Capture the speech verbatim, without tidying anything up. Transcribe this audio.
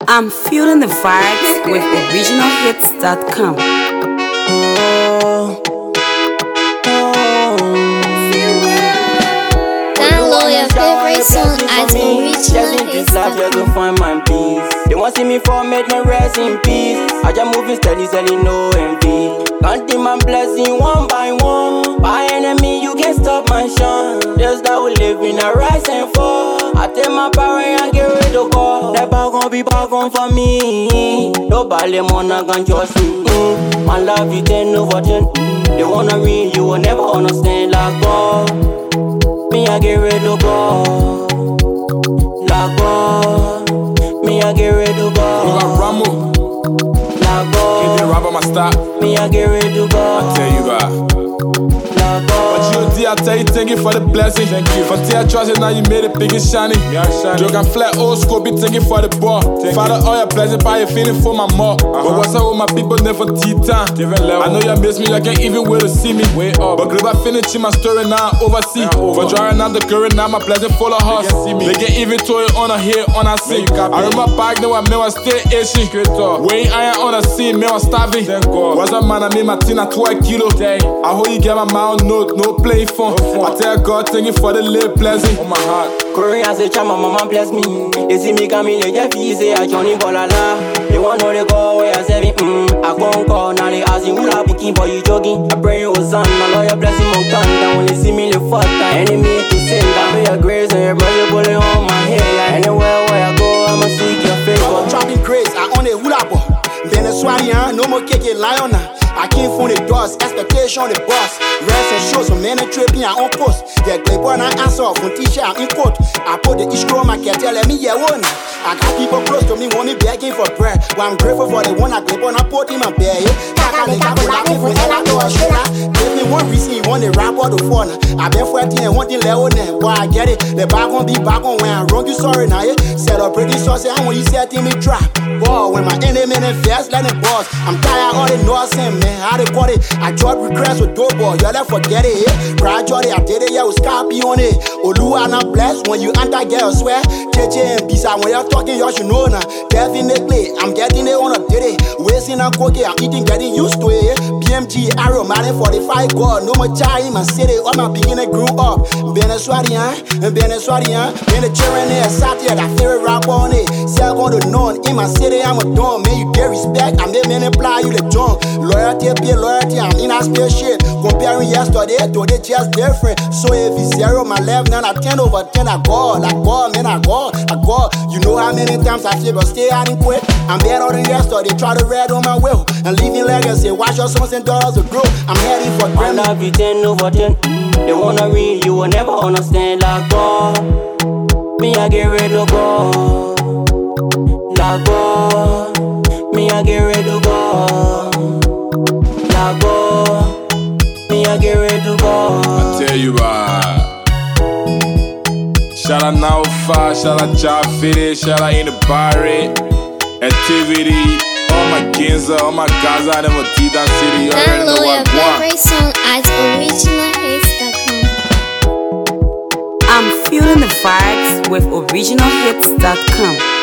I'm feeling the vibes with original hits dot com. Download your favorite song at original hits dot com. They want see me fall, make me rest in peace. I just moving steady, steady, no envy. Counting my blessing one by one. My enemy, you can't stop my shine. Just that we live in a rise and fall. I take my power and get rid of all. That bag gon' be back on for me. Nobody wanna can trust me. Mm. My love you ten over ten. Mm. They wanna read, you will never understand. Like God, me I get rid of God. Like God, me I get rid of God. You got Ramo. Like God, Can't rob my stop. me I get rid of God. I tell you that. Like God. But you, I tell you, thank you for the blessing. Thank you. For tear trust, now you made it big and shiny. Yeah, shiny. Joke and flat old school, be thank you for the ball. Thank Father, all your blessing, by your feeling for my mom. Uh-huh. But what's up with my people, never tea time. I know you miss me, you can't even wait to see me. Way up. But global finishing my story now, overseas. Yeah, over. For drawing out the current, now my blessing full of hearts. They can even toy on a here, on a scene. I remember back then when I was still itching. Weighing iron on a scene, me was starving. What's up, man? I made my teen at twelve kilo. Dang. I hope you get my mouth note, no play phone. No I tell God, thank you for the little blessing on my heart. Korean say, Chama, mama bless me. They see me coming, they just feel say I Johnny Bolala. They want know they go where I say me, mm. I can't call, now they ask you, who la booking, but you jogging. I pray you was son, I know your blessing more time. Now when they see me, they fuck time. Enemy to sin, I pray your grace and your brother bullet on my head. Anywhere where I go, I'ma seek your favor. I'm trapping grace, I own a hula ball. Venezuela, no more cake, lion. I came from the doors, expectation on the boss. Rest and shows some men tripping on post. Yeah, Claiborne and answer from teacher in court. I put the issue on my cat, tell me, yeah, one. I got people close to me, want me begging for bread. Well, I'm grateful for the one I Claiborne, I put him and bear it. Give me one reason you want the rap or the phone. I've been fighting and wanting Leon, boy, I get it. The bag won't be back on when I wrong, you sorry now, eh? Celebrating sauce, and when you said to me, trap. Boy, when my enemy in fast, let it boss. I'm tired of all the noise, man. How they got it? I dropped regrets with dope boy, y'all let forget it. Gradually, I did it, yeah, with Scarpy on it. Oluwa not blessed when you enter, girl, swear. J J and Bisa, when you're talking, y'all should know now. Definitely, I'm getting it on a did it. Wasting a cookie, I'm eating, getting used to it. B M G, Arrow, man, forty-five, God, no more child in my city. All my beginning grew up. Venezuela, Venezuela, when the children here sat here, that favorite rap on it. Sell on the known, in my city, I'm a don. Man, you get respect, I'm the man apply you the junk. Loyalty. Pay loyalty, I'm in a spaceship. Comparing yesterday, today just different. So if it's zero, my left, now I ten over ten. I go, I go, man, I go, I go. You know how many times I feel, but stay out and quit. I'm better than yesterday, try to read on my will. And leaving legacy, watch your sons and daughters to grow. I'm heading for Grammy. I love you ten over ten. They wanna read, you will never understand. Like God, me I get rid of God. Like God, me I get rid of God. I go, me I get ready to go. I tell you why. Shout out now far, shout out Job Fitted, shout out in the Barret, Activity, all my Ginza, all my Gaza, and my Titan City. You already know Download what your I want. favorite song at original hits dot com. I'm feeling the vibes with original hits dot com.